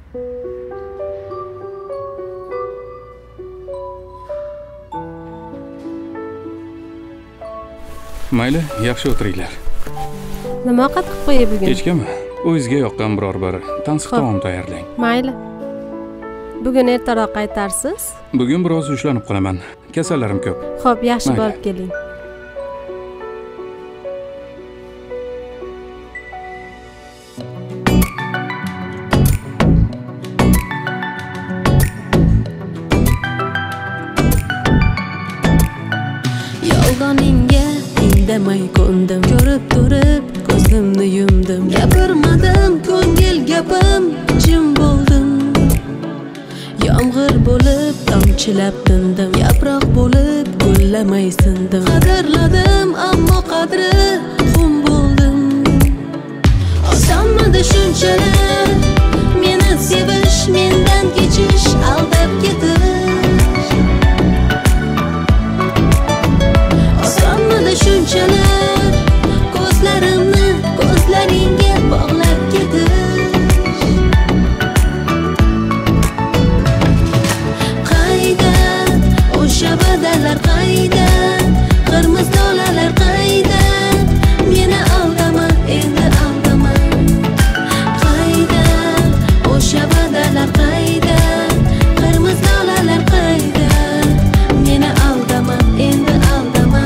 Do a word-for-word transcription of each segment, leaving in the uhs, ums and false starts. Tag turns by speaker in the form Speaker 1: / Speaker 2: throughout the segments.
Speaker 1: Mayli, yaxshi o'tiringlar.
Speaker 2: Nima ovqat qilib qo'yay bugun?
Speaker 1: Kechgami? O'zingizga yoqqan biror bir tansiq taom tayyorlang.
Speaker 2: Mayli. Bugun ertaroq qaytarsiz?
Speaker 1: Bugun biroz ushlanib qolaman. Kasallarim ko'p.
Speaker 2: Xo'p, yaxshi bo'lib keling.
Speaker 3: Yolg'oningga indamay ko'ndim, ko'rib turib ko'zimni yumdim. Gapirmadim, ko'ngil gapim jim bo'ldim. Yomg'ir bo'lib tomchilab tindim, yaproq bo'lib gullamay sindim. Qadrladim, ammo qadri xum bo'ldim. Osonmidi shunchalar meni sevish, mendan kechish, aldab ketish. Osonmidi shunchalar ko'zlarimni ko'zlaringga bog'lab ketish. Qayda o'sha va'dalar, qayda qirmiz dolalar, qayda meni aldama, endi aldama. Qayda o'sha va'dalar, qayda qirmiz dolalar, qayda meni aldama, endi aldama.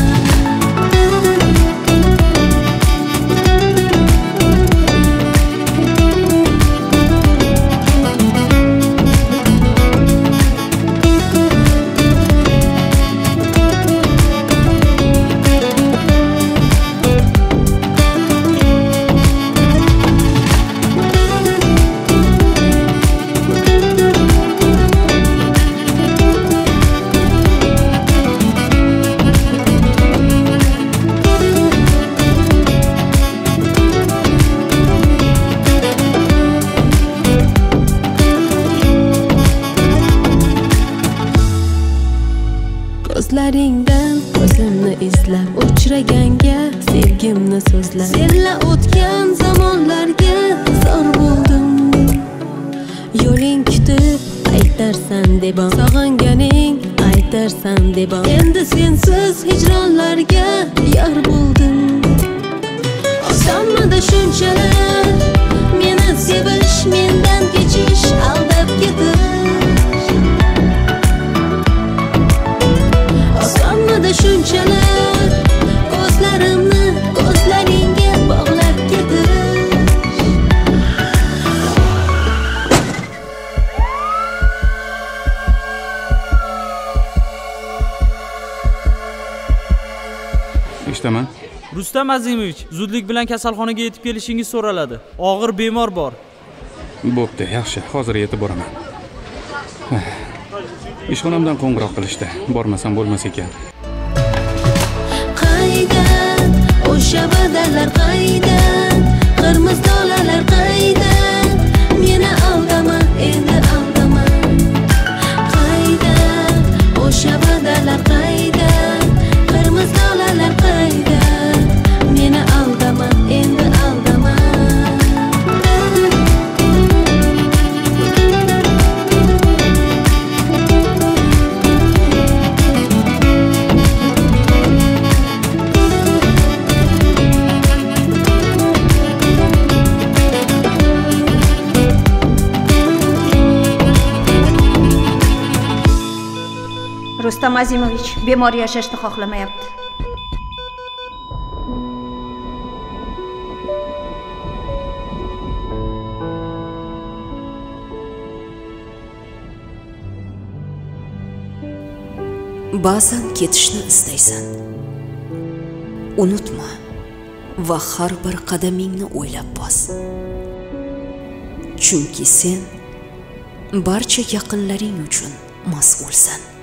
Speaker 3: Ko'zlaringdan ko'zimni izlab, uchraganga sevgimni so'zlab, senla o'tgan zamonlarga zor bo'ldim. Yo'ling kutib aytarsan debam, sog'inganing aytarsan debam. Endi sensiz hijronlarga yor bo'ldim. Osonmidi shunchalar meni sevish, mendan kechish, aldab ketish. Osonmidi shunchalar ko'zlarimni ko'zlaringga bog'lab ketish.
Speaker 1: Eshitaman.
Speaker 4: Rustam Azimovich, zudlik bilan kasalxonaga yetib kelishingiz so'raladi. Og'ir bemor bor.
Speaker 1: Bo'pti, yaxshi. Hozir yetib boraman. Ishxonamdan qo'ng'iroq qilishdi. Bormasam bo'lmas ekan.
Speaker 3: Qayda o'sha va'dalar, qayda qirmiz dolalar, qayda meni aldama, endi aldama. Qayda o'sha va'dalar, qayda qirmiz dolalar, qayda meni aldama, endi aldama.
Speaker 5: Rustam Azimovich bemor yashashni xohlamayapti.
Speaker 6: Ba'zan ketishni istaysan. Unutma va har bir qadamingni o'ylab bos. Chunki sen barcha yaqinlaring uchun mas'ulsan.